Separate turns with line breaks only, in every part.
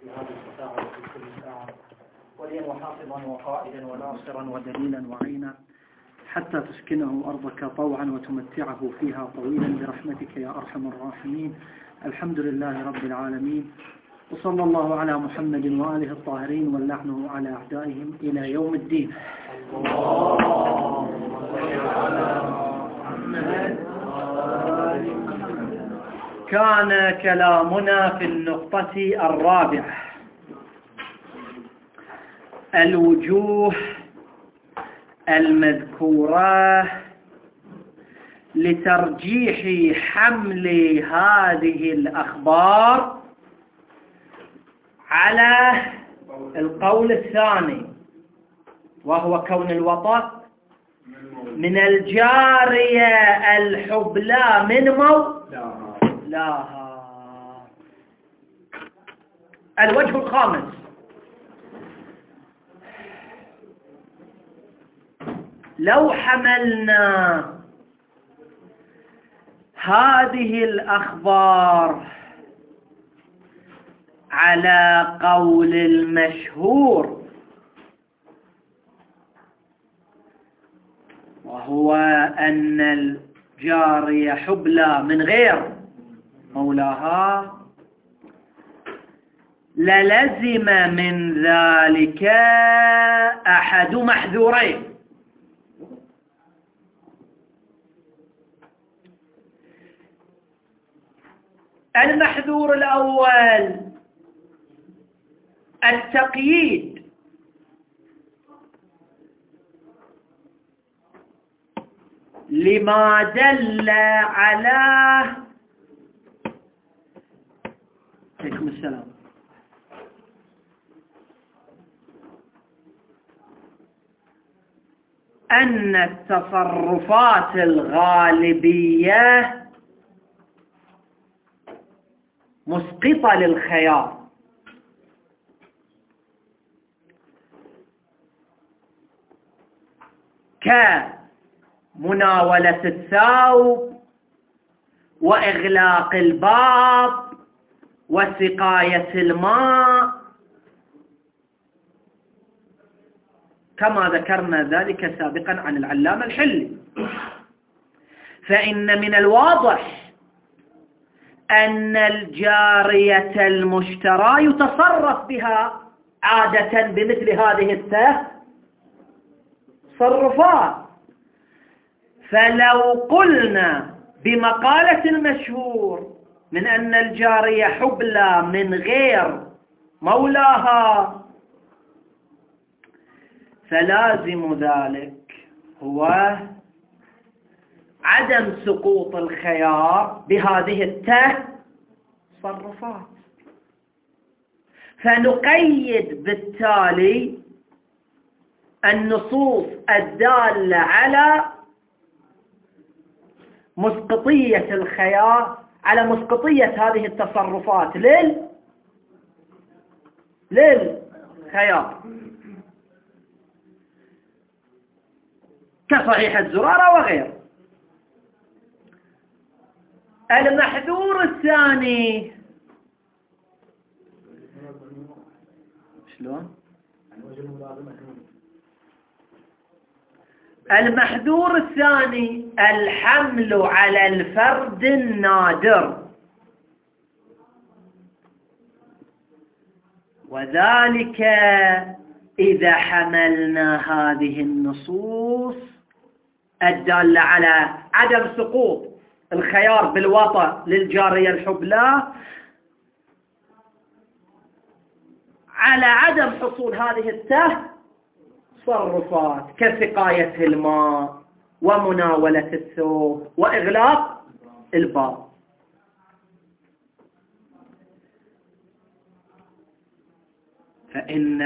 هذه الساعة وفي كل ساعة وليا وحافظا وقائدا وناصرا ودليلا وعينا حتى تسكنه أرضك طوعا وتمتعه فيها طويلا برحمتك يا أرحم الراحمين. الحمد لله رب العالمين، وصلى الله على محمد وآله الطاهرين ولعنه على أعدائهم إلى يوم الدين. كان كلامنا في النقطة الرابعة الوجوه المذكورة لترجيح حمل هذه الأخبار على القول الثاني، وهو كون الوطأ من الجارية الحبلى من مولاها. الوجه الخامس لو حملنا هذه الأخبار على قول المشهور، وهو أن الجارية حبلى من غير مولاها، للزم من ذلك أحد محذورين: المحذور الأول التقييد لما دل على عليكم السلام أن التصرفات الغالبية مسقطة للخيار، كمناولة الثوب وإغلاق الباب وسقاية الماء، كما ذكرنا ذلك سابقا عن العلامة الحلي. فإن من الواضح أن الجارية المشترى يتصرف بها عادة بمثل هذه التصرفات، فلو قلنا بمقالة المشهور من أن الجارية حبلى من غير مولاها، فلازم ذلك هو عدم سقوط الخيار بهذه التصرفات، فنقيد بالتالي النصوص الدالة على مسقطية الخيار، على مسقطية هذه التصرفات للخيار، كصحيح الزرارة وغيره. المحذور الثاني شلون؟ المحذور الثاني الحمل على الفرد النادر، وذلك إذا حملنا هذه النصوص الدالة على عدم سقوط الخيار بالوطأ للجارية الحبلى على عدم حصول هذه التصرفات كسقاية الماء ومناولة الثوب وإغلاق الباب. فإن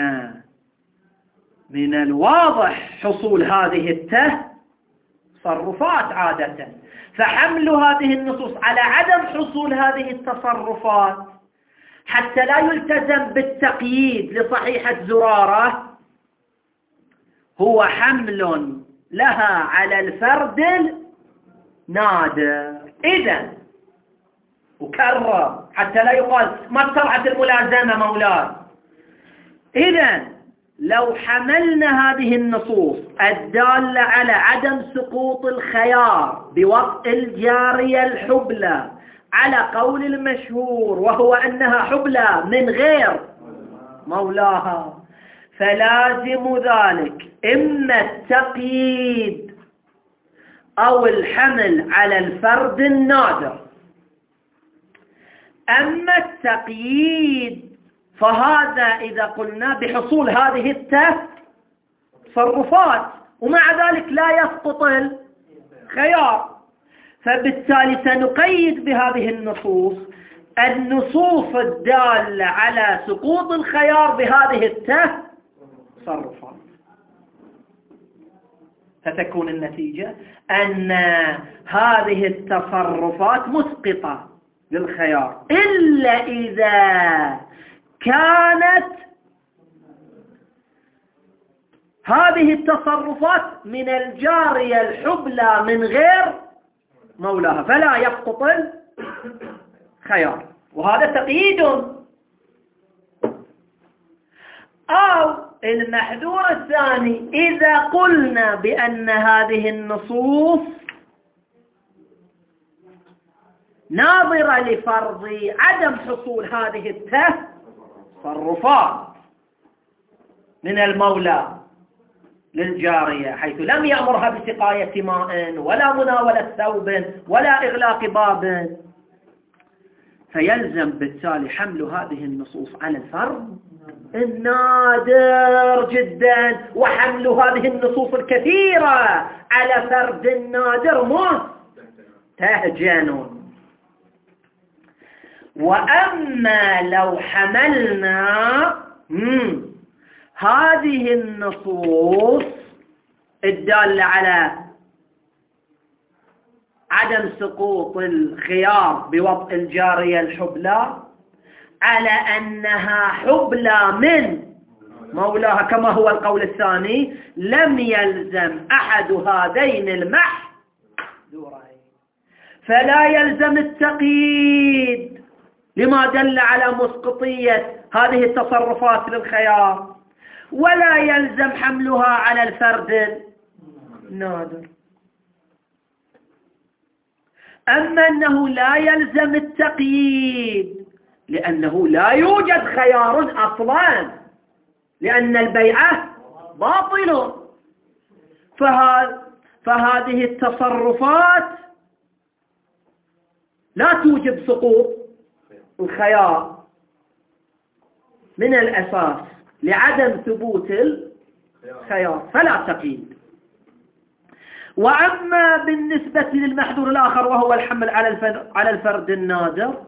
من الواضح حصول هذه التصرفات عادة، فحمل هذه النصوص على عدم حصول هذه التصرفات حتى لا يلتزم بالتقييد لصحيحة زرارة هو حمل لها على الفرد النادر. إذن أكرر،
حتى لا يقال ما استرعت الملازمة مولاي. إذن لو حملنا هذه النصوص الدالة على عدم سقوط الخيار بوطء الجارية الحبلى على قول المشهور وهو أنها حبلى من غير مولاها، فلازم ذلك إما التقييد أو الحمل على الفرد النادر. أما التقييد فهذا إذا قلنا بحصول هذه التصرفات، ومع ذلك لا يسقط الخيار، فبالتالي سنقيد بهذه النصوص الدالة على سقوط الخيار بهذه التصرفات، فتكون النتيجة أن هذه التصرفات مسقطة للخيار إلا إذا كانت هذه التصرفات من الجارية الحبلى من غير مولاها، فلا يسقط الخيار، وهذا تقييد. أو المحذور الثاني إذا قلنا بأن هذه النصوص ناظرة لفرض عدم حصول هذه التصرفات من المولى للجارية، حيث لم يأمرها بسقاية ماء ولا مناولة ثوب ولا إغلاق باب، فيلزم بالتالي حمل هذه النصوص على الفرد النادر جدا، وحمل هذه النصوص الكثيرة على فرد نادر مستهجن. وأما لو حملنا هذه النصوص الدالة على عدم سقوط الخيار بوطء الجارية الحبلى على أنها حبلى من مولاها كما هو القول الثاني، لم يلزم أحد هذين المحذورين، فلا يلزم التقييد لما دل على مسقطية هذه التصرفات للخيار، ولا يلزم حملها على الفرد النادر. أما أنه لا يلزم التقييد لأنه لا يوجد خيار أصلا، لأن البيعة باطل، فهذه التصرفات لا توجب سقوط الخيار من الأساس لعدم ثبوت الخيار، فلا تقييد. وأما بالنسبة للمحذور الآخر وهو الحمل على الفرد النادر،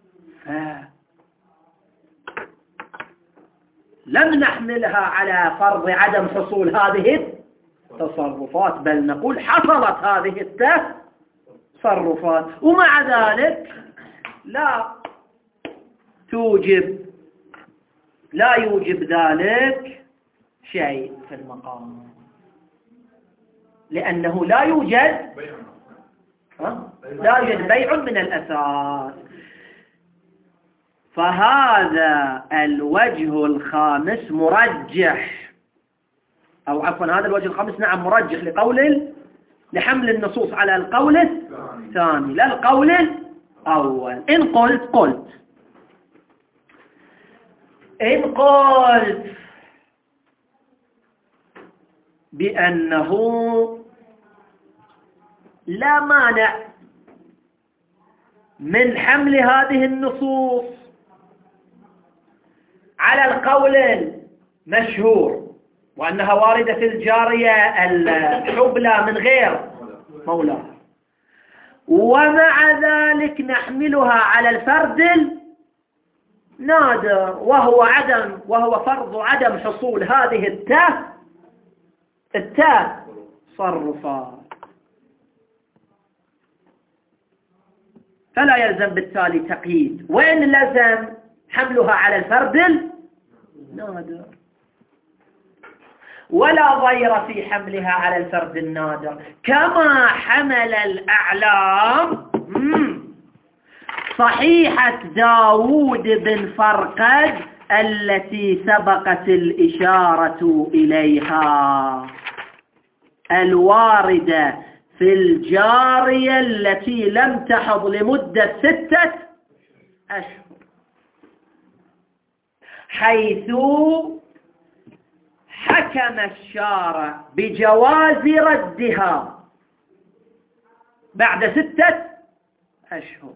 لم نحملها على فرض عدم حصول هذه التصرفات، بل نقول حصلت هذه التصرفات، ومع ذلك لا يوجب ذلك شيء في المقام، لأنه لا يوجد بيع من الأساس. فهذا الوجه الخامس مرجح، أو عفوا هذا الوجه الخامس نعم مرجح لحمل النصوص على القول الثاني لا القول الأول. إن قلت بأنه لا مانع من حمل هذه النصوص على القول المشهور وأنها واردة في الجارية الحبلى من غير مولاها، ومع ذلك نحملها على الفرد النادر وهو فرض عدم حصول هذه التصرفات، فلا يلزم بالتالي تقييد، وإن لزم حملها على الفرد النادر، ولا ضير في حملها على الفرد النادر، كما حمل الأعلام صحيحة داود بن فرقد التي سبقت الإشارة إليها، الواردة في الجارية التي لم تحض لمدة 6 أشهر، حيث حكم الشارع بجواز ردها بعد 6 أشهر،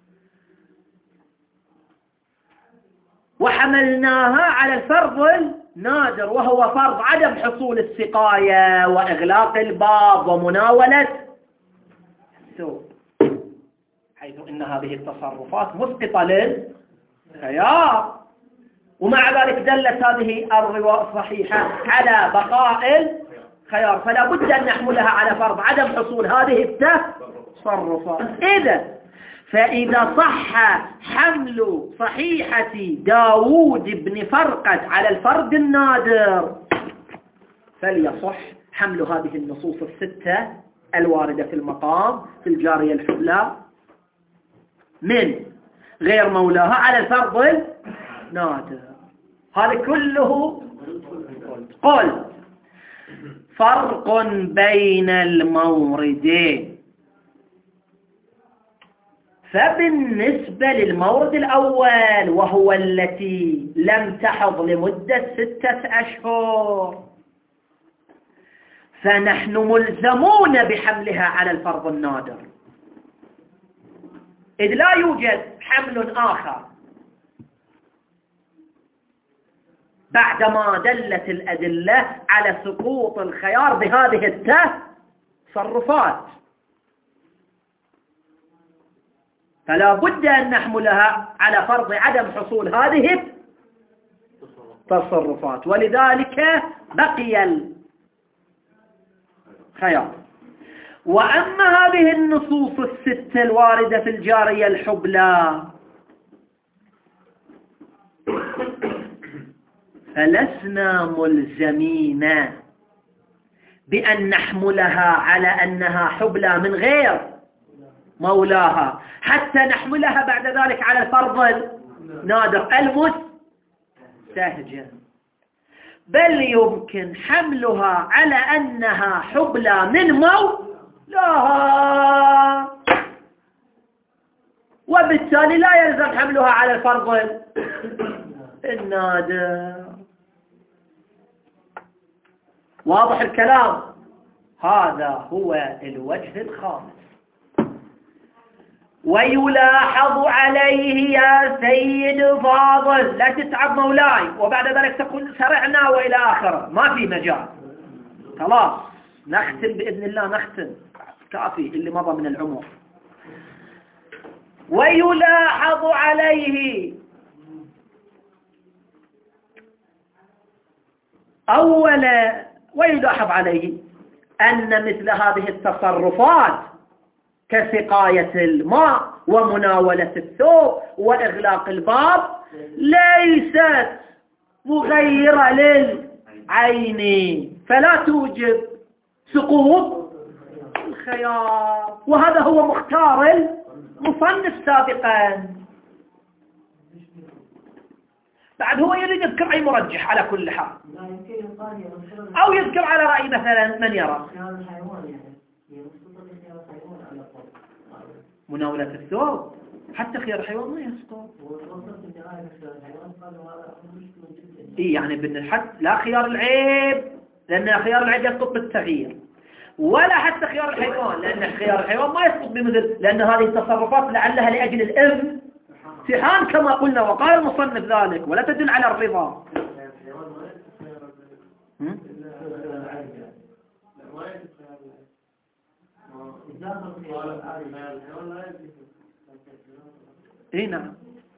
وحملناها على الفرض النادر، وهو فرض عدم حصول السقاية وإغلاق الباب ومناولة الثوب، حيث إن هذه التصرفات مسقطة للخيار. ومع ذلك دلت هذه الرواية الصحيحة على بقاء الخيار، فلا بد أن نحملها على فرض عدم حصول هذه التصرفات. فإذا صح حمل صحيحة داود بن فرقد على الفرد النادر، فليصح حمل هذه النصوص 6 الواردة في المقام في الجارية الحبلى من غير مولاها على الفرد النادر. هذا كله قل فرق بين الموردين. فبالنسبة للمورد الأول وهو التي لم تحض لمدة 6 أشهر، فنحن ملزمون بحملها على الفرض النادر، إذ لا يوجد حمل آخر بعدما دلت الأدلة على سقوط الخيار بهذه التصرفات، فلا بد أن نحملها على فرض عدم حصول هذه التصرفات، ولذلك بقي الخيار. وأما هذه النصوص 6 الواردة في الجارية الحبلى فلسنا ملزمين بأن نحملها على أنها حبلى من غير مولاها، حتى نحملها بعد ذلك على الفرض النادر المستهجن، بل يمكن حملها على أنها حبلى من مولاها، وبالتالي لا يلزم حملها على الفرض النادر. واضح الكلام؟ هذا هو الوجه الخامس. ويلاحظ عليه يا سيد فاضل، لا تتعب مولاي وبعد ذلك تقول سرعنا وإلى آخره، ما في مجال، خلاص نختم بإذن الله، نختم كافي اللي مضى من العمر. ويلاحظ عليه أولا، ويلاحظ عليه أن مثل هذه التصرفات كسقاية الماء ومناولة الثوب وإغلاق الباب ليست مغيرة للعين، فلا توجب سقوط الخيار، وهذا هو مختار المصنف سابقا. بعد هو يريد يذكر أي مرجح على كل حال، أو يذكر على رأي مثلا من يرى مناولة الثوب حتى خيار الحيوان ما يسقط. يعني لا خيار العيب، لأن خيار العيب يسقط بالتغيير، ولا حتى خيار الحيوان، لأن خيار الحيوان ما يسقط بمثل، لأن هذه التصرفات لعلها لأجل الامتحان كما قلنا، وقال المصنف ذلك، ولا تدل على الرضا. نعم.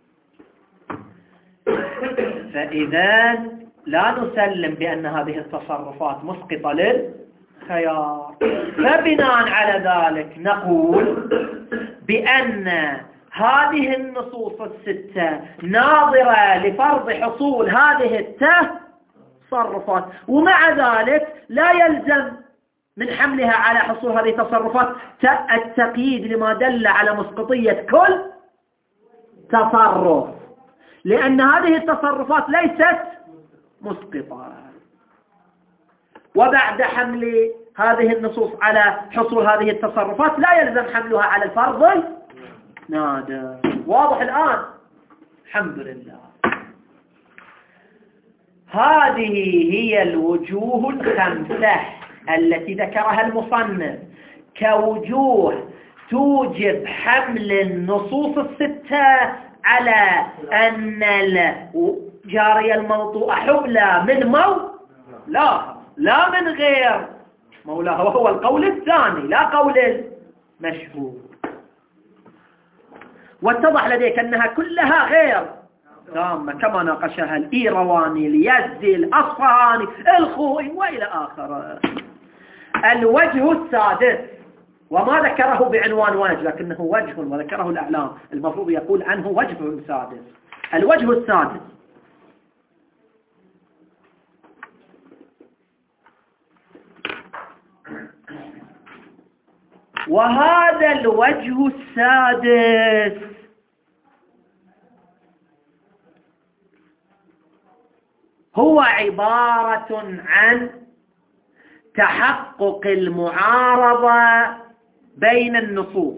فإذا لا نسلم بأن هذه التصرفات مسقطة للخيار، فبناء على ذلك نقول بأن هذه النصوص 6 ناظرة لفرض حصول هذه التصرفات، ومع ذلك لا يلزم من حملها على حصول هذه التصرفات التقييد لما دل على مسقطية كل تصرف، لأن هذه التصرفات ليست مسقطة. وبعد حمل هذه النصوص على حصول هذه التصرفات لا يلزم حملها على الفرض نادر. واضح الآن؟ الحمد لله. هذه هي الوجوه الخمسة التي ذكرها المصنف كوجوه توجب حمل النصوص الستة على أن الجارية الموطوءة حبلى من لا من غير مولاها، وهو القول الثاني لا قول المشهور. واتضح لديك أنها كلها غير تامة كما ناقشها الإيرواني، اليزدي، الأصفهاني، الخوئي وإلى آخره. الوجه السادس، وما ذكره بعنوان وجه لكنه وجه وذكره الأعلام، المفروض يقول عنه وجه سادس. الوجه السادس: وهذا الوجه السادس هو عبارة عن تحقق المعارضة بين النصوص،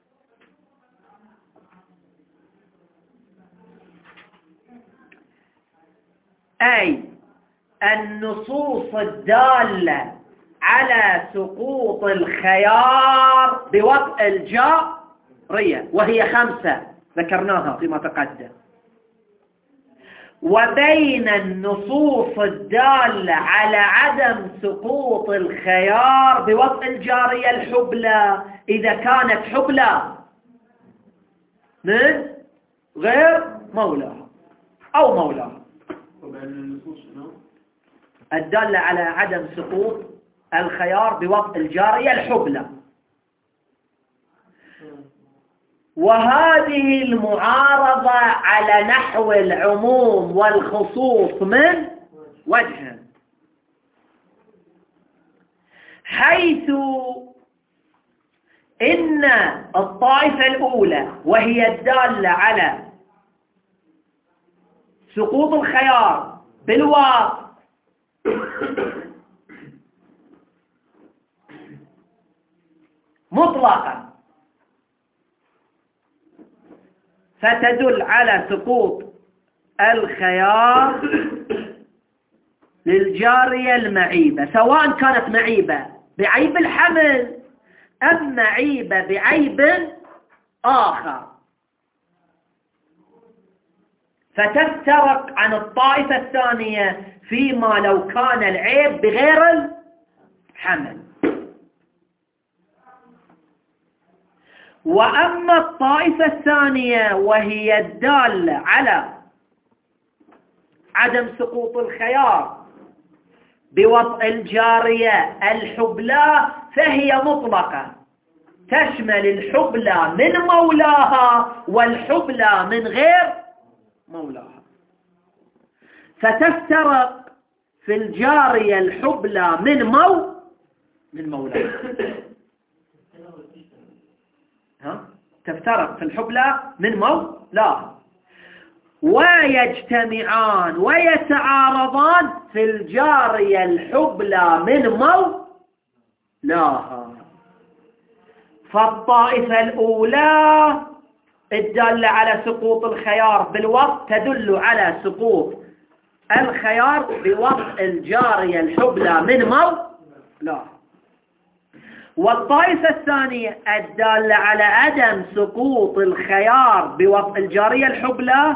أي النصوص الدالة على سقوط الخيار بوطء الجارية، وهي 5 ذكرناها فيما تقدم، وبين النصوص الدالة على عدم سقوط الخيار بوطء الجارية الحبلى إذا كانت حبلى من غير مولاها أو مولاها. الدالة على عدم سقوط الخيار بوطء الجارية الحبلى، وهذه المعارضة على نحو العموم والخصوص من وجه، حيث إن الطائفة الأولى وهي الدالة على سقوط الخيار بالواقع مطلقا فتدل على سقوط الخيار للجارية المعيبة، سواء كانت معيبة بعيب الحمل أم معيبة بعيب آخر، فتفترق عن الطائفة الثانية فيما لو كان العيب بغير الحمل. وأما الطائفة الثانية وهي الدالة على عدم سقوط الخيار بوطء الجارية الحبلى فهي مطلقة، تشمل الحبلى من مولاها والحبلى من غير مولاها، فتفترق في الجارية الحبلى من مولاها. تفترق في الحبلى من مولاها، ويجتمعان ويتعارضان في الجارية الحبلى من مولاها. فالطائفة الأولى الدالة على سقوط الخيار بالوطء تدل على سقوط الخيار بوطء الجارية الحبلى من مولاها، والطائفة الثانية الدالة على عدم سقوط الخيار بوطء الجارية الحبلى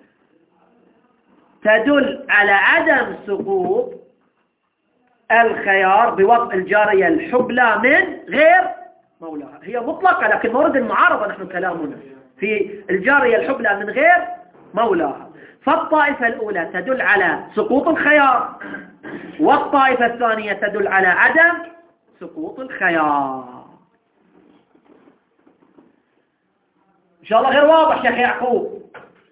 تدل على عدم سقوط الخيار بوطء الجارية الحبلى من غير مولاها. هي مطلقة لكن مورد المعارضة نحن كلامنا في الجارية الحبلى من غير مولاها. فالطائفة الأولى تدل على سقوط الخيار، والطائفة الثانية تدل على عدم سقوط الخيار. إن شاء الله غير واضح شيخ يعقوب؟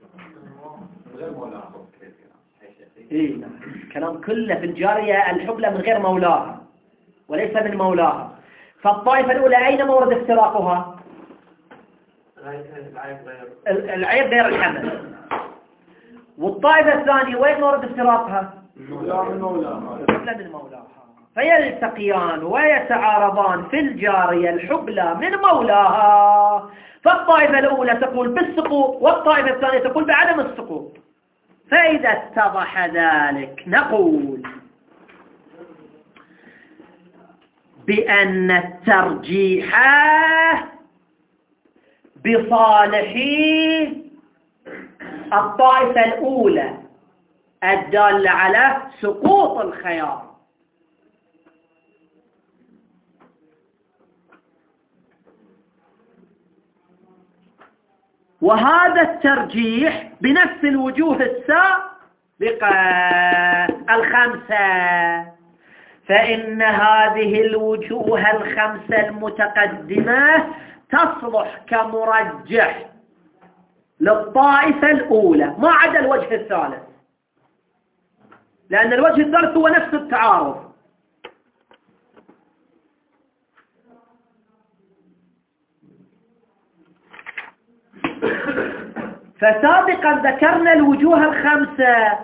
إيه نعم. الكلام كله في الجارية الحبلى من غير مولاها وليس من مولاها. فالطائفة الأولى أين مورد افتراقها؟ العيب غير الحمل. والطائفة الثانية وين مورد افتراقها؟ الحبلى من مولاها، فيلتقيان ويتعارضان في الجارية الحبلى من مولاها. فالطائفة الأولى تقول بالسقوط والطائفة الثانية تقول بعدم السقوط. فإذا اتضح ذلك نقول بأن الترجيح بصالح الطائفة الأولى الدالة على سقوط الخيار، وهذا الترجيح بنفس الوجوه السابقة الخمسة، فإن هذه الوجوه الخمسة المتقدمة تصلح كمرجح للطائفة الأولى ما عدا الوجه الثالث، لأن الوجه الثالث هو نفس التعارض. فسابقا ذكرنا الوجوه الخمسة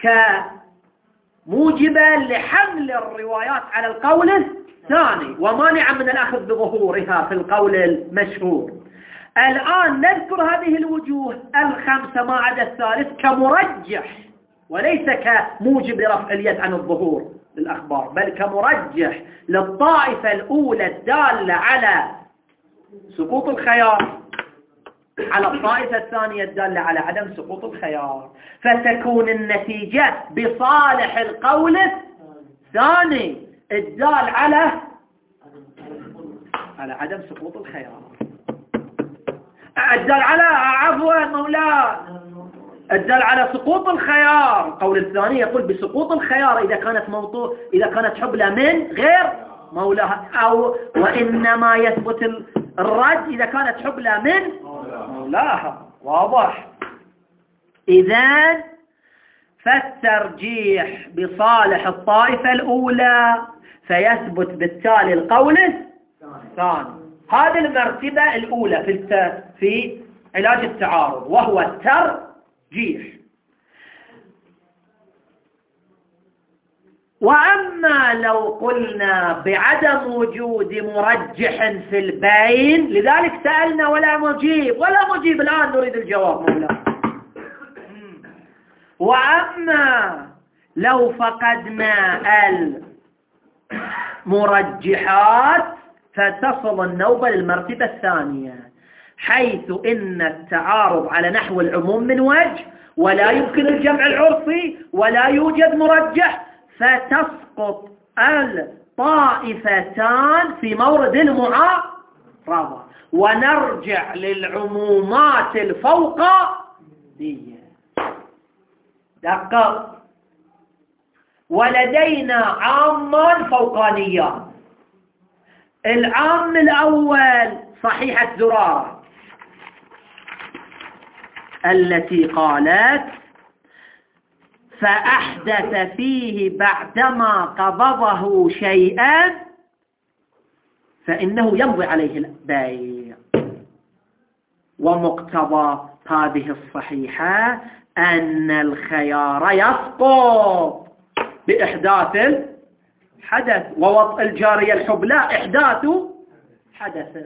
كموجبة لحمل الروايات على القول الثاني ومانعا من الأخذ بظهورها في القول المشهور. الآن نذكر هذه الوجوه الخمسة ما عدا الثالث كمرجح وليس كموجب لرفع اليد عن الظهور للأخبار، بل كمرجح للطائفة الأولى الدالة على سقوط الخيار على الطائفة الثانية الدالة على عدم سقوط الخيار، فتكون النتيجة بصالح القول الثاني الدال على عدم سقوط الخيار، الدال على عفوا مولا الدال على سقوط الخيار. القول الثاني يقول بسقوط الخيار إذا كانت حبلى من غير مولاها، أو وإنما يثبت الرد إذا كانت حبلى من مولاها. واضح؟ إذن فالترجيح بصالح الطائفة الأولى فيثبت بالتالي القول الثاني. هذه المرتبة الأولى في علاج التعارض وهو الترجيح. وأما لو قلنا بعدم وجود مرجح في البين، لذلك سألنا ولا مجيب الآن نريد الجواب مولانا. وأما لو فقدنا المرجحات فتصل النوبة للمرتبة الثانية، حيث إن التعارض على نحو العموم من وجه ولا يمكن الجمع العرفي ولا يوجد مرجح، فتسقط الطائفتان في مورد المعارضة ونرجع للعمومات الفوقانية. دقق، ولدينا عامان فوقانيان. العام الأول صحيحة زرارة التي قالت فأحدث فيه بعدما قبضه شيئا فإنه يمضي عليه البيع. ومقتضى هذه الصحيحة أن الخيار يسقط بإحداث الحدث، ووضع الجارية الحبلى إحداث حدث،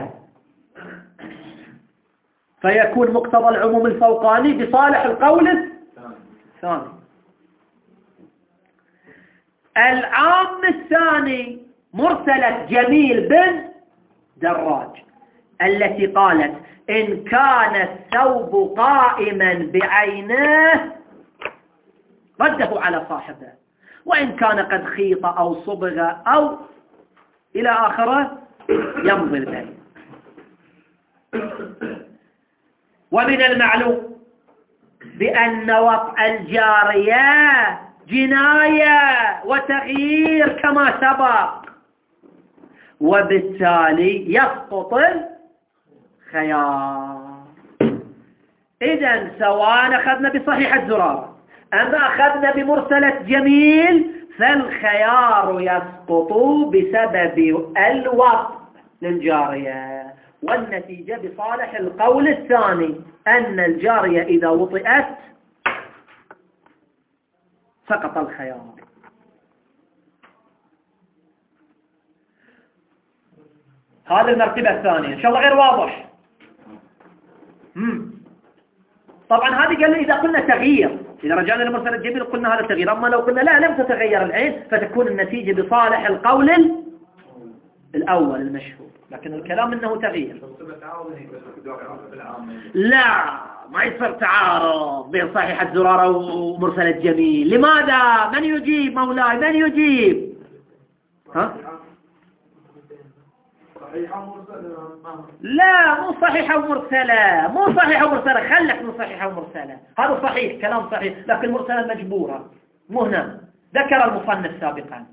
فيكون مقتضى العموم الفوقاني بصالح القول الثاني. العام الثاني مرسلة جميل بن دراج التي قالت إن كان الثوب قائما بعينه رده على صاحبه، وإن كان قد خيط أو صبغ أو إلى آخره يمضي البيع. ومن المعلوم بأن وضع الجارية جناية وتغيير كما سبق، وبالتالي يسقط الخيار. إذن سواء أخذنا بصحيحة زرارة أما أخذنا بمرسلة جميل فالخيار يسقط بسبب الوضع للجارية، والنتيجة بصالح القول الثاني أن الجارية إذا وطئت سقط الخيار. هذه المرتبة الثانية إن شاء الله غير واضح. طبعا هذه قال لي إذا قلنا تغيير، إذا رجعنا لمرسل الجميل قلنا هذا تغيير، أما لو قلنا لا لم تتغير العين فتكون النتيجة بصالح القول الأول المشهور، لكن الكلام أنه تغيير. لا ما يصير تعارض بين صحيحة زرارة ومرسل الجميل. لماذا؟ من يجيب مولاي؟ من يجيب؟ ها؟ لا مو صحيحة ومرسلة، مو صحيحة ومرسلة، خلك من صحيحة ومرسلة، هذا صحيح كلام صحيح، لكن مرسلة مجبورة مو هنا. ذكر المصنف سابقا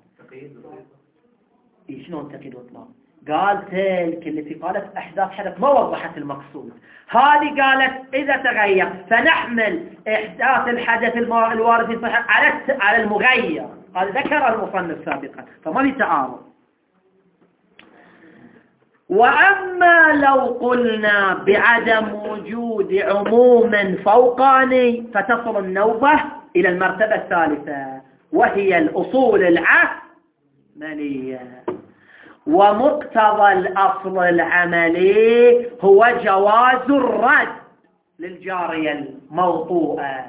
شلون تقييد واطلاق؟ قال تلك التي قالت أحداث حدث ما وضحت المقصود، هذه قالت إذا تغير فنحمل إحداث الحدث الوارد في صحيح على المغير، هذا ذكر المصنف سابقا فما في تعارض. وأما لو قلنا بعدم وجود عموم فوقاني فتصل النوبة إلى المرتبة الثالثة وهي الأصول العملية، ومقتضى الأصل العملي هو جواز الرد للجارية الموطوءة،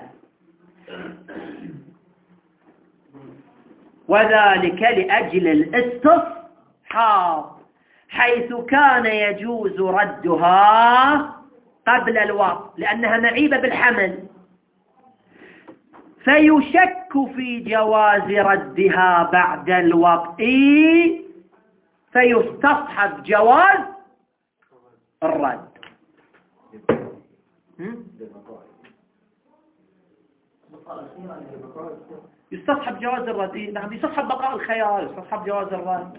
وذلك لأجل الاستصحاب، حيث كان يجوز ردها قبل الوطء لأنها معيبة بالحمل، فيشك في جواز ردها بعد الوطء فيستصحب جواز الرد. يستصحب جواز الرد، نعم يستصحب بقاء الخيار، يستصحب جواز الرد.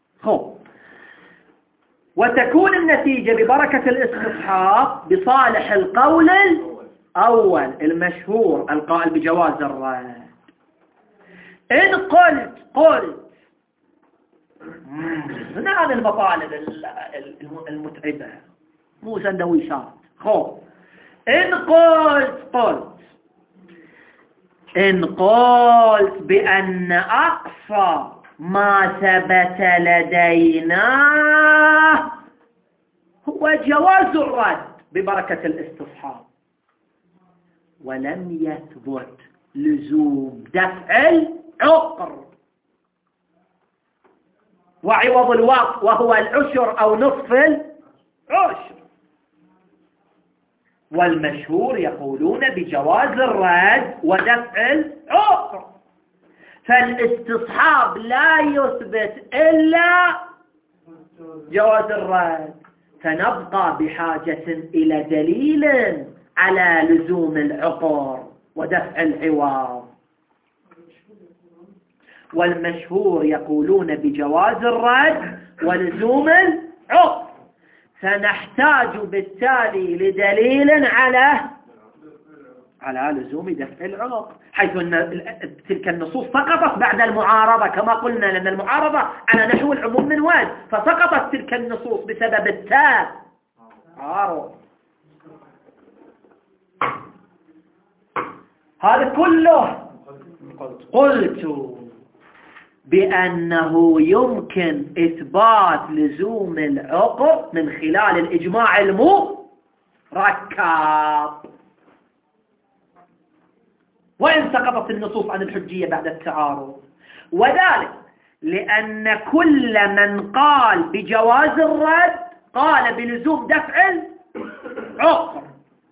وتكون النتيجة ببركة الاستصحاب بصالح القول الأول المشهور القائل بجواز الرد. إن قلت هنا هذه المطالب المتعبة مو سندويشات. إن قلت بأن أقصى ما ثبت لدينا هو جواز الرد ببركة الاستصحاب، ولم يثبت لزوم دفع العقر وعوض الوقت وهو العشر أو نصف العشر، والمشهور يقولون بجواز الرد ودفع العقر، فالاستصحاب لا يثبت إلا جواز الرد، فنبقى بحاجة إلى دليل على لزوم العقر ودفع العوض، والمشهور يقولون بجواز الرد ولزوم العقر، فنحتاج بالتالي لدليل على لزوم دفع العقر، حيث أن تلك النصوص سقطت بعد المعارضة كما قلنا، لأن المعارضة على نحو العموم من وجه، فسقطت تلك النصوص بسبب التعارض. هذا كله قلت بأنه يمكن إثبات لزوم العقر من خلال الإجماع المركب، وإن سقطت النصوص عن الحجية بعد التعارض، وذلك لأن كل من قال بجواز الرد قال بلزوم دفع العقر،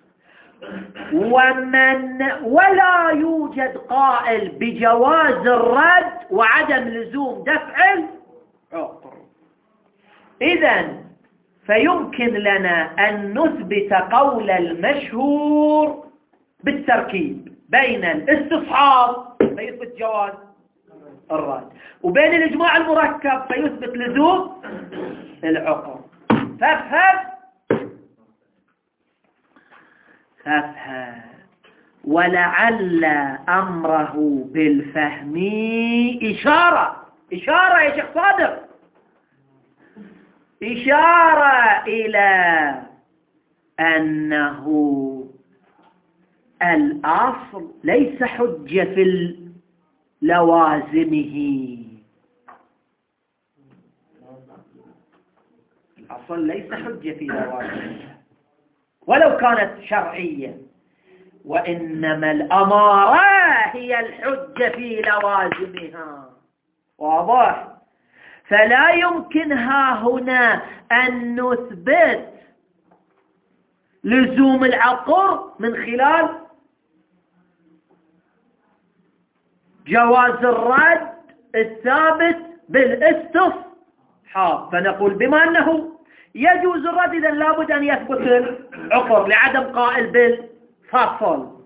ولا يوجد قائل بجواز الرد وعدم لزوم دفع العقر. إذن فيمكن لنا أن نثبت قول المشهور بالتركيب بين الاستصحاب فيثبت جواز الرد وبين الإجماع المركب فيثبت لزوم العقر. فافهم ولعل أمره بالفهم إشارة يا شيخ صادق، إشارة إلى أنه الأصل ليس حجة في لوازمه. الأصل ليس حجة في لوازمه ولو كانت شرعية، وإنما الأمارة هي الحجة في لوازمها. واضح؟ فلا يمكنها هنا أن نثبت لزوم العقر من خلال جواز الرد الثابت بالاستصحاب، فنقول بما أنه يجوز الرد إذن لابد أن يثبت العقر لعدم قائل بالفصل.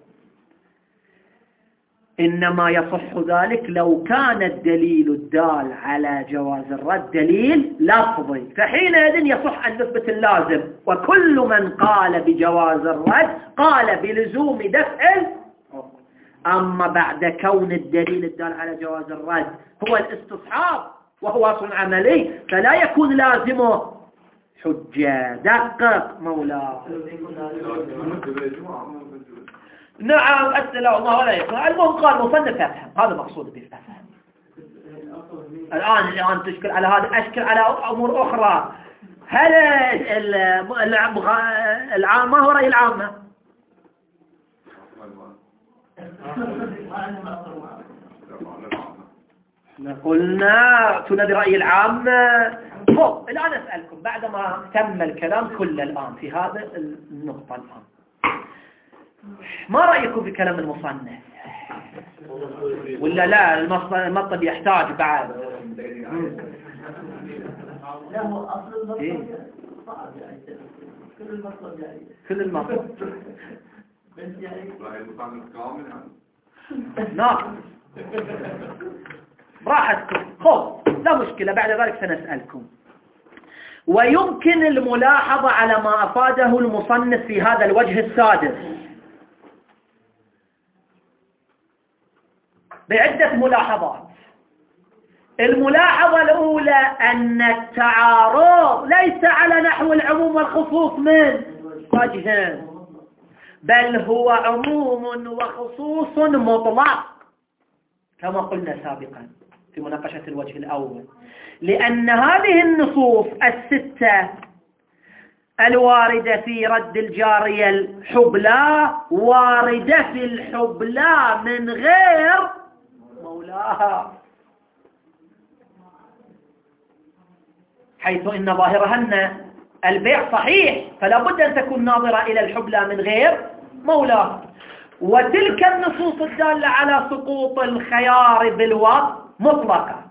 إنما يصح ذلك لو كان الدليل الدال على جواز الرد دليل لفظي، فحينئذ يصح أن نثبت اللازم، وكل من قال بجواز الرد قال بلزوم دفع. أما بعد كون الدليل الدال على جواز الرد هو الاستصحاب وهو أصل عملي فلا يكون لازمه حجة. دقق مولا. نعم أسأل الله ولا يقرأ. المهم قال مصنف يفهم، هذا مقصود بالفهم. الآن تشكل على هذا، أشكل على أمور أخرى. هل العامة هو رأي العامة؟ قلنا تنادي رأي العامة. الآن أسألكم بعدما تم الكلام كله الآن في هذا النقطة الآن، ما رأيكم في كلام المصنف؟ ولا لا المطلب يحتاج بعد؟
لا هو أصل المطلب صعب يعني كل المطلب يعني
كل المطلب
بس يعني
نعم راحتكم. خب لا مشكلة، بعد ذلك سنسألكم. ويمكن الملاحظة على ما أفاده المصنف في هذا الوجه السادس بعدة ملاحظات. الملاحظة الأولى أن التعارض ليس على نحو العموم والخصوص من وجه، بل هو عموم وخصوص مطلق كما قلنا سابقا في مناقشة الوجه الأول، لأن هذه النصوص الستة الواردة في رد الجارية الحبلى واردة في الحبلى من غير مولاها، حيث إن ظاهرها أن البيع صحيح فلا بد أن تكون ناظرة إلى الحبلى من غير مولاها. وتلك النصوص الدالة على سقوط الخيار بالوضع مطلقة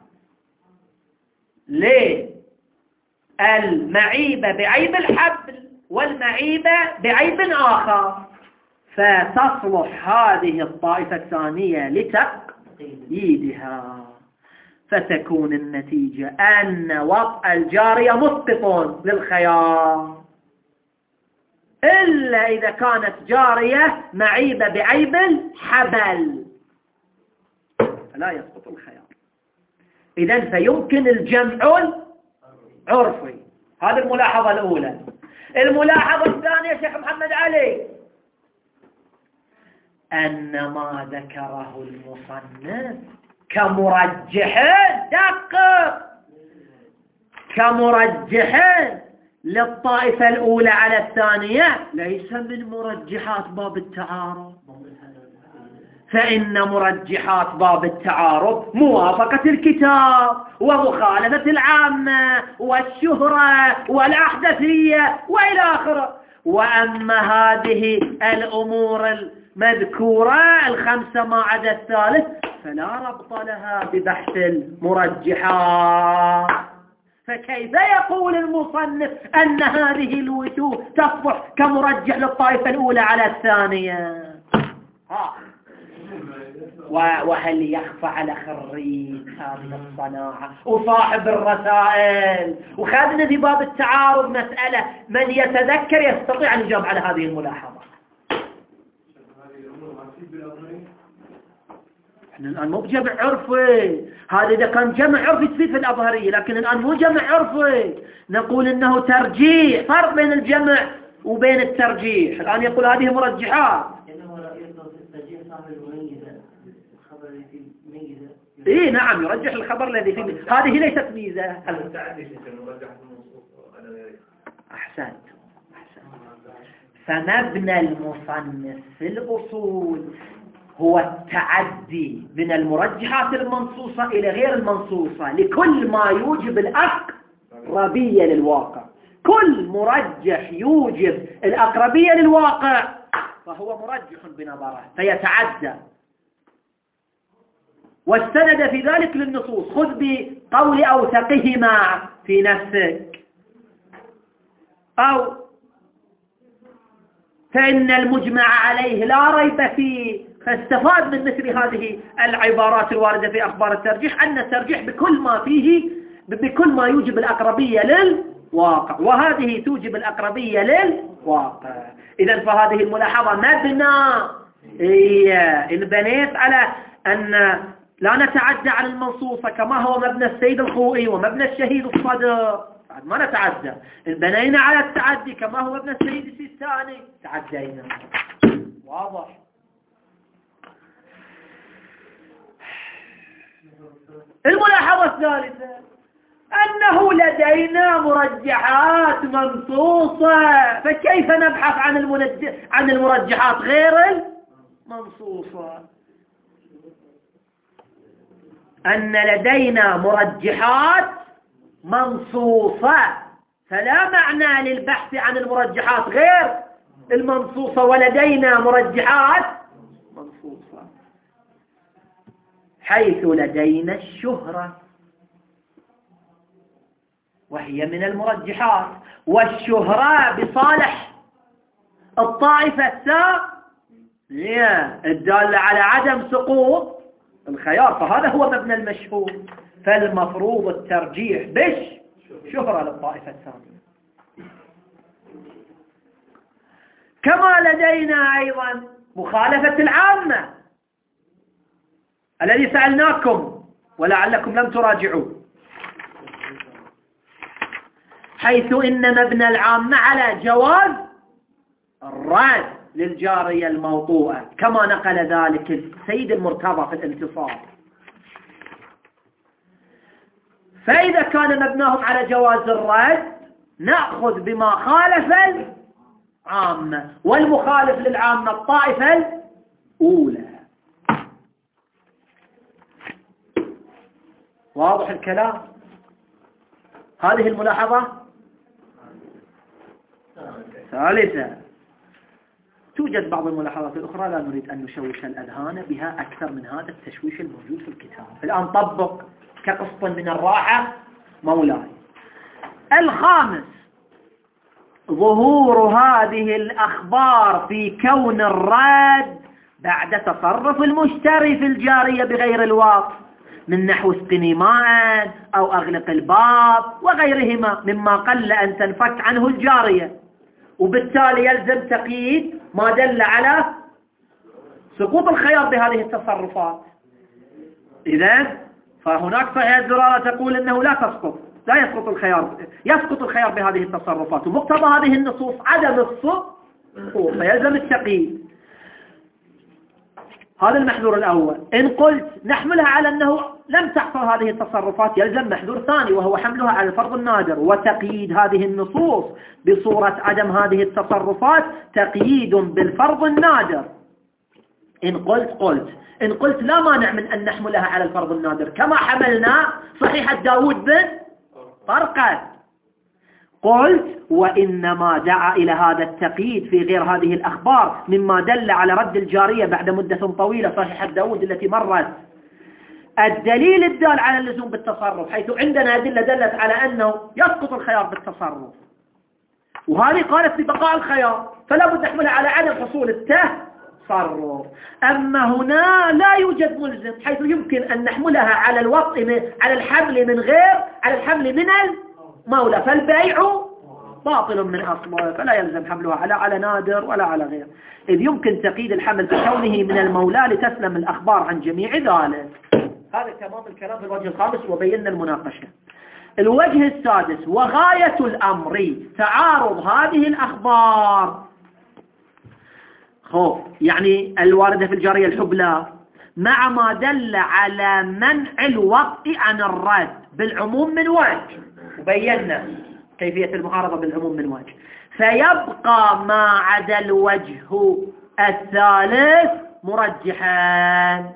ليه؟ المعيبة بعيب الحبل والمعيبة بعيب آخر، فتصلح هذه الطائفة الثانية لتقييدها، فتكون النتيجة أن وطأ الجارية مسقط للخيار إلا إذا كانت جارية معيبة بعيب الحبل فلا يسقط الخيار. إذن فيمكن الجمع العرفي. هذه الملاحظة الأولى. الملاحظة الثانية شيخ محمد علي أن ما ذكره المصنف كمرجح دقق كمرجح للطائفة الأولى على الثانية ليس من مرجحات باب التعارض، فإن مرجحات باب التعارض موافقة الكتاب ومخالفة العامة والشهرة والأحدثية وإلى آخره. وأما هذه الأمور المذكورة الخمسة ما عدا الثالث فلا ربط لها ببحث المرجحات. فكيف يقول المصنف أن هذه الوجوه تصبح كمرجح للطائفة الأولى على الثانية؟ وهل يخفى على خريج هذه الصناعة وصاحب الرسائل وخذنا في باب التعارض مسألة من يتذكر يستطيع أن يجاوب على هذه الملاحظة؟ احنا الآن مو بجمع عرفي، هذا إذا كان جمع عرفي تفيد في الأظهرية، لكن الآن مو جمع عرفي، نقول إنه ترجيح، فرق بين الجمع وبين الترجيح. الآن يقول هذه مرجحات. إيه نعم، يرجح الخبر الذي فيه. هذه ليست ميزة. أحسنت. فمبنى المصنف في الأصول هو التعدي من المرجحات المنصوصة إلى غير المنصوصة لكل ما يوجب الأقربية للواقع. كل مرجح يوجب الأقربية للواقع فهو مرجح بنظره فيتعدى، واستند في ذلك للنصوص. خذ بقول أوثقهما في نفسك، أو فإن المجمع عليه لا ريب فيه. فاستفاد من مثل هذه العبارات الواردة في أخبار الترجيح أن الترجيح بكل ما يوجب الأقربية للواقع، وهذه توجب الأقربية للواقع. إذن فهذه الملاحظة مبنى إن بنيت على أن لا نتعدى على المنصوصة كما هو مبنى السيد الخوئي ومبنى الشهيد الصدر، ما نتعدى. إن بنينا على التعدي كما هو مبنى السيد السيستاني تعدينا. واضح؟ الملاحظة الثالثة أنه لدينا مرجحات منصوصة، فكيف نبحث عن المرجحات غير المنصوصة؟ أن لدينا مرجحات منصوصة، فلا معنى للبحث عن المرجحات غير المنصوصة، ولدينا مرجحات منصوصة، حيث لدينا الشهرة وهي من المرجحات، والشهرة بصالح الطائفة الثانية الدالة على عدم سقوط الخيار، فهذا هو مبنى المشهور. فالمفروض الترجيح بالشهرة للطائفة الثانية. كما لدينا أيضا مخالفة العامة الذي سألناكم ولعلكم لم تراجعوا، حيث إن مبنى العامة على جواز الرد للجارية الموطوءة كما نقل ذلك السيد المرتضى في الانتصار. فإذا كان مبناهم على جواز الرد نأخذ بما خالف العامة، والمخالف للعامة الطائفة الأولى. واضح الكلام؟ هذه الملاحظة ثالثة. توجد بعض الملاحظات الأخرى لا نريد أن نشوش الأذهان بها أكثر من هذا التشويش الموجود في الكتاب. الآن طبق كقسط من الراحة مولاي. الخامس، ظهور هذه الأخبار في كون الرد بعد تصرف المشتري في الجارية بغير الوقت، من نحو اسقني ماء أو أغلق الباب وغيرهما مما قل أن تنفك عنه الجارية، وبالتالي يلزم تقييد ما دل على سقوط الخيار بهذه التصرفات. إذن فهناك صحيح الزرارة تقول أنه لا يسقط الخيار، يسقط الخيار بهذه التصرفات، ومقتضى هذه النصوص عدم السقوط فيلزم التقييد. هذا المحذور الأول. إن قلت نحملها على أنه لم تحصل هذه التصرفات يلزم محذور ثاني، وهو حملها على الفرض النادر، وتقييد هذه النصوص بصورة عدم هذه التصرفات تقييد بالفرض النادر. إن قلت لا مانع من أن نحملها على الفرض النادر كما حملنا صحيحة داود بن طرقد. قلت وإنما دعا إلى هذا التقييد في غير هذه الأخبار مما دل على رد الجارية بعد مدة طويلة صحيحة داود التي مرت الدليل الدال على اللزوم بالتصرف، حيث عندنا أدلة دلت على أنه يسقط الخيار بالتصرف، وهذه قالت ببقاء الخيار، فلا بد نحملها على عدم حصول التصرف. أما هنا لا يوجد ملزم، حيث يمكن أن نحملها على الوطء على الحمل من المولى، فالبيع باطل من أصله، فلا يلزم حملها على نادر ولا على غير، إذ يمكن تقييد الحمل بكونه من المولى لتسلم الأخبار عن جميع ذلك. هذا تمام الكلام في الوجه الخامس وبينا المناقشة. الوجه السادس: وغاية الأمر تعارض هذه الأخبار، يعني الواردة في الجارية الحبلى، مع ما دل على منع الوقت عن الرد بالعموم من وجه، وبينا كيفية المعارضة بالعموم من وجه، فيبقى ما عدا الوجه الثالث مرجحا.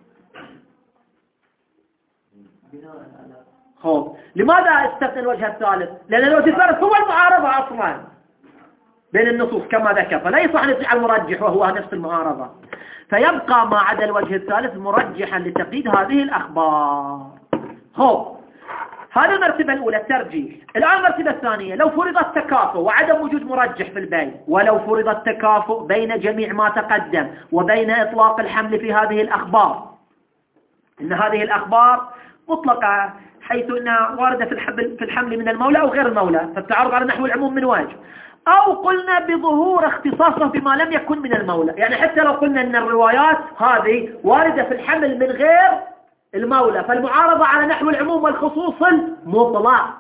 لماذا استثنى الوجه الثالث؟ لأن الوجه الثالث هو المعارضة أصلا بين النصوص كما ذكر، فلا يصح أن يطيع المرجح وهو نفس المعارضة، فيبقى ما عدا الوجه الثالث مرجحا لتقييد هذه الأخبار. هذه المرتبة الأولى الترجيح. الآن المرتبة الثانية: لو فرض التكافؤ وعدم وجود مرجح في البين، ولو فرض التكافؤ بين جميع ما تقدم وبين إطلاق الحمل في هذه الأخبار، إن هذه الأخبار مطلقة حيث أنها واردة في الحمل من المولى أو غير المولى، فالتعارض على نحو العموم من وجه، أو قلنا بظهور اختصاصه بما لم يكن من المولى، يعني حتى لو قلنا أن الروايات هذه واردة في الحمل من غير المولى، فالمعارضة على نحو العموم والخصوص المطلق.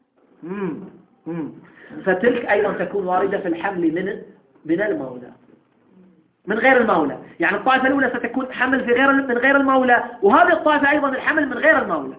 فتلك أيضا تكون واردة في الحمل من المولى من غير المولى، يعني الطائفة الأولى ستكون حمل من غير المولى، وهذه الطائفة أيضا الحمل من غير المولى.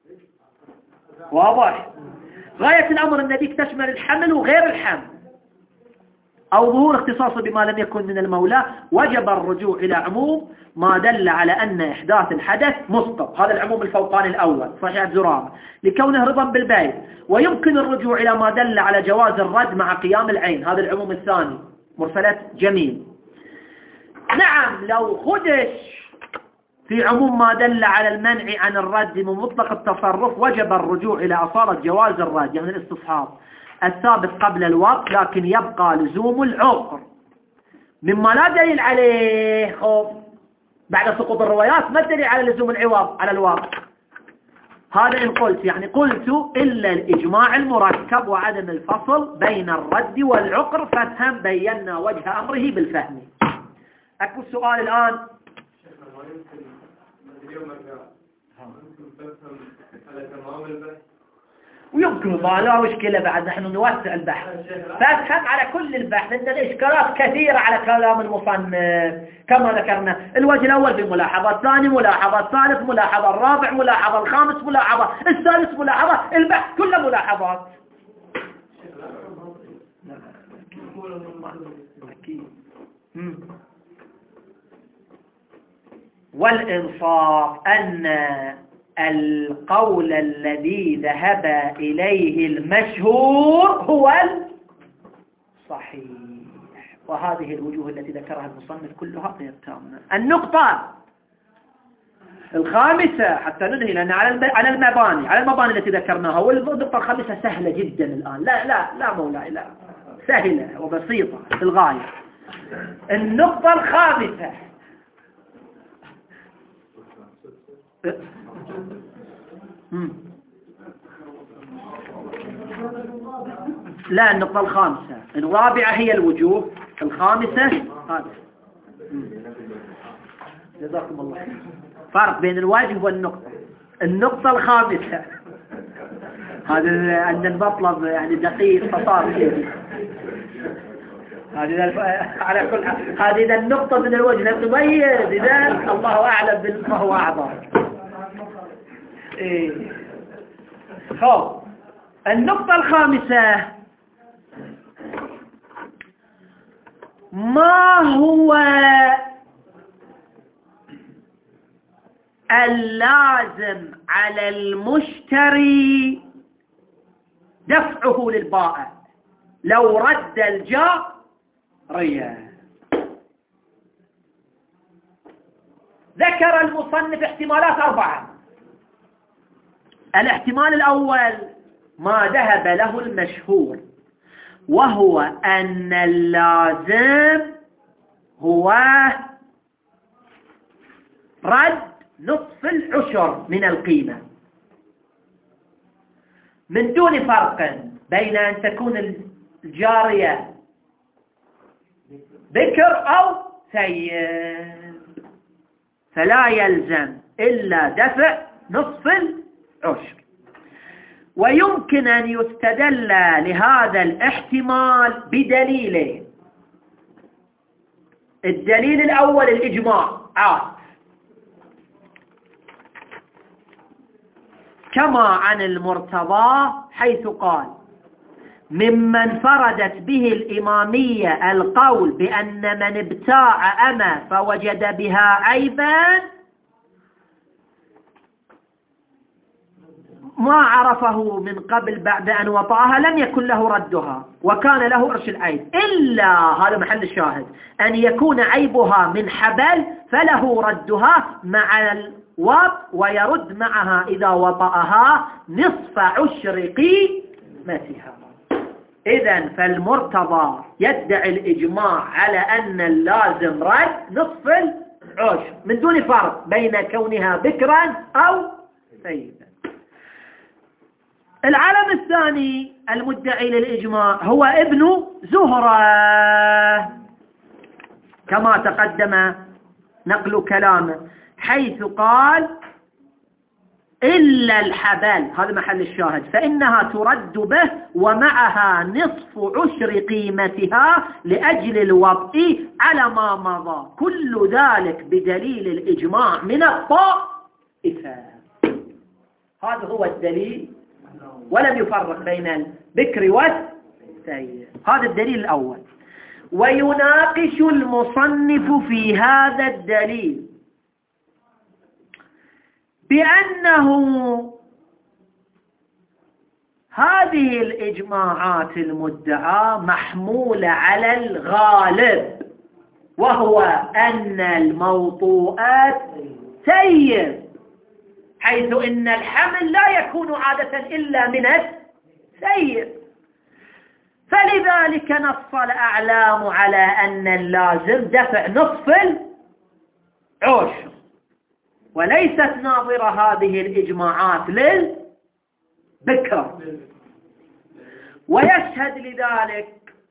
واضح؟ غاية الأمر أن ذيك تشمل الحمل وغير الحمل، أو ظهور اختصاصه بما لم يكن من المولى، وجب الرجوع إلى عموم ما دل على أن إحداث الحدث مسقط، هذا العموم الفوقاني الأول صحيح زرامة، لكونه رضا بالبيت، ويمكن الرجوع إلى ما دل على جواز الرد مع قيام العين، هذا العموم الثاني مرسلات جميل. نعم، لو خدش في عموم ما دل على المنع عن الرد من مطلق التصرف، وجب الرجوع إلى أصالة جواز الرد، يعني الاستصحاب الثابت قبل الوقت، لكن يبقى لزوم العقر مما لا دليل عليه. بعد سقوط الروايات ما الدليل على لزوم العوض على الوقت؟ هذا إن قلت، يعني قلت إلا الإجماع المركب وعدم الفصل بين الرد والعقر، فافهم بينا وجه أمره بالفهم. أكو السؤال الآن. ويمكن ما لا مشكلة، بعد نحن نوسع البحث، فافهم على كل البحث، إن الإشكالات كثيرة على كلام المصنف كما ذكرنا. الوجه الأول بملاحظة، الثاني ملاحظة، الثالث ملاحظة، الرابع ملاحظة، الخامس ملاحظة، السادس ملاحظة، البحث كله ملاحظات. والإنصاف أن القول الذي ذهب إليه المشهور هو الصحيح، وهذه الوجوه التي ذكرها المصنف كلها غير تامة. النقطة الخامسة حتى ننهي، لأن على المباني التي ذكرناها، والنقطة الخامسة سهلة جدا الآن، لا مولاي، لا سهلة وبسيطة للغاية. النقطة الخامسة لا، النقطة الخامسة، الرابعة هي الوجوه، الخامسة هذا. جزاكم الله خير. فرق بين الوجه والنقطة. النقطة الخامسة هذا عند المطلب يعني دقيق فصار كذي. على كل حال هذه النقطة من الوجه لم تميز، إذا الله أعلم ما هو أعظم. النقطة الخامسة: ما هو اللازم على المشتري دفعه للبائع لو رد الجارية؟ ذكر المصنف احتمالات 4. الاحتمال الأول ما ذهب له المشهور، وهو أن اللازم هو رد نصف العشر من القيمة، من دون فرق بين أن تكون الجارية بكر أو سيد، فلا يلزم إلا دفع نصف العشر. ويمكن أن يستدل لهذا الاحتمال بدليلين. الدليل الأول الإجماع كما عن المرتضى حيث قال: ممن فردت به الإمامية القول بأن من ابتاع أما فوجد بها عيبا ما عرفه من قبل بعد أن وطأها لم يكن له ردها وكان له عرش العيب، إلا هذا محل الشاهد أن يكون عيبها من حبل فله ردها مع الوط ويرد معها إذا وطأها نصف عشر قيمتها. إذن فالمرتضى يدعي الإجماع على أن اللازم رد نصف العشر من دون فرق بين كونها بكرا أو سيدا. العالم الثاني المدعي للإجماع هو ابن زهرة، كما تقدم نقل كلامه، حيث قال: إلا الحبل، هذا محل الشاهد، فإنها ترد به ومعها نصف عشر قيمتها لأجل الوطء على ما مضى، كل ذلك بدليل الإجماع من الطائفة. هذا هو الدليل، ولم يفرق بين البكر والسيد. هذا الدليل الأول. ويناقش المصنف في هذا الدليل بأنه هذه الإجماعات المدعاة محمولة على الغالب، وهو أن الموطوءات سيد، حيث إن الحمل لا يكون عادة إلا من السيد، فلذلك نص الأعلام على أن اللازم دفع نصف العشر، وليست ناظرة هذه الإجماعات للبكر. ويشهد لذلك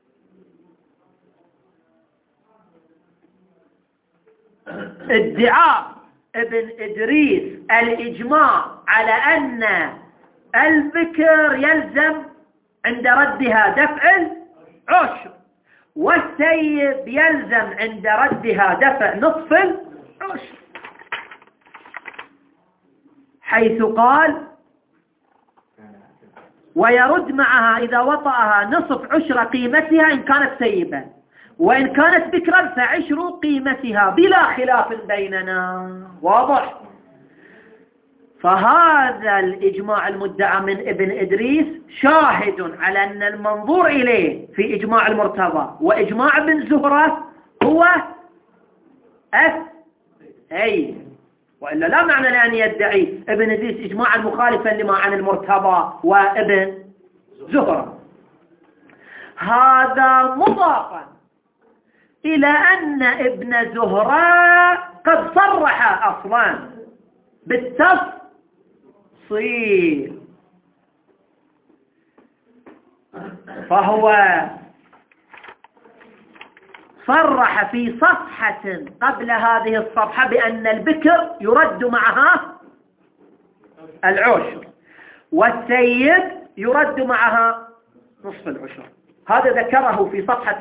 ادعاء ابن إدريس الإجماع على أن البكر يلزم عند ردها دفع العشر، والسيب يلزم عند ردها دفع نصف العشر، حيث قال: ويرد معها إذا وطأها نصف عشر قيمتها إن كانت سيبا، وإن كانت بكرا فعشر قيمتها بلا خلاف بيننا. واضح؟ فهذا الإجماع المدعى من ابن إدريس شاهد على أن المنظور إليه في إجماع المرتضى وإجماع ابن زهرة هو السيد، وإلا لا معنى لأن يدعي ابن إدريس إجماعا مخالفا لما عن المرتضى وابن زهرة. هذا مضافا إلى أن ابن زهرة قد صرح أصلا بالتفصيل، فهو صرح في صفحة قبل هذه الصفحة بأن البكر يرد معها العشر والسيد يرد معها نصف العشر. هذا ذكره في صفحة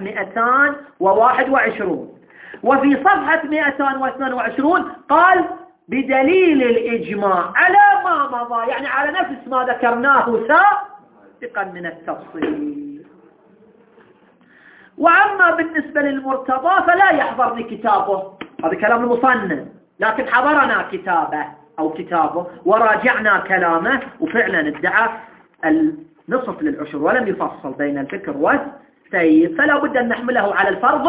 221. وفي صفحة 222 قال: بدليل الإجماع على ما مضى، يعني على نفس ما ذكرناه سابقا من التفصيل. وأما بالنسبة للمرتضى فلا يحضرني كتابه، هذا كلام المصنف، لكن حضرنا كتابه وراجعنا كلامه، وفعلا ادعى النصف للعشر ولم يفصل بين البكر والسيد، فلا بد أن نحمله على الفرض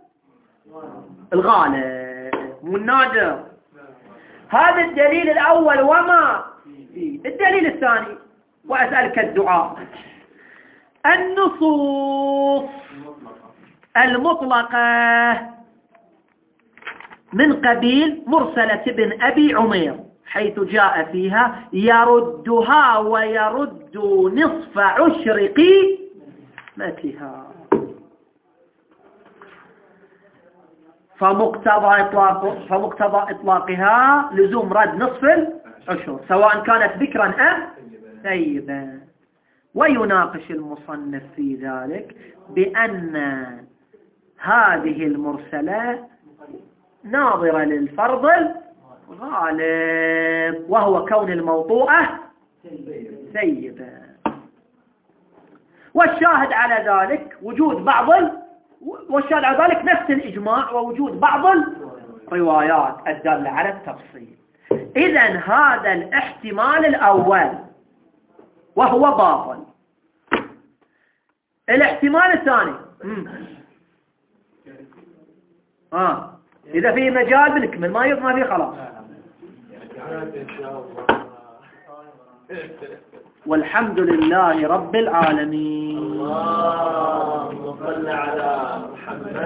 الغالب والنادر. هذا الدليل الأول. وما الدليل الثاني؟ وأسألك الدعاء. النصوص المطلقة من قبيل مرسلة ابن أبي عمير، حيث جاء فيها: يردها ويرد نصف عشر برحمتها. فمقتضى إطلاقها لزوم رد نصف العشر سواء كانت بكرا أم ثيبا. ويناقش المصنف في ذلك بأن هذه المرسلة ناظرة للفرض الغالب وهو كون الموطوءة ثيبا. والشاهد على ذلك والشاهد على ذلك نفس الإجماع ووجود بعض الروايات الدالة على التفصيل. إذن هذا الاحتمال الأول وهو باطل. الاحتمال الثاني إذا فيه مجال بنكمل، ما فيه خلاص. والحمد لله رب العالمين.
اللهم صل على محمد.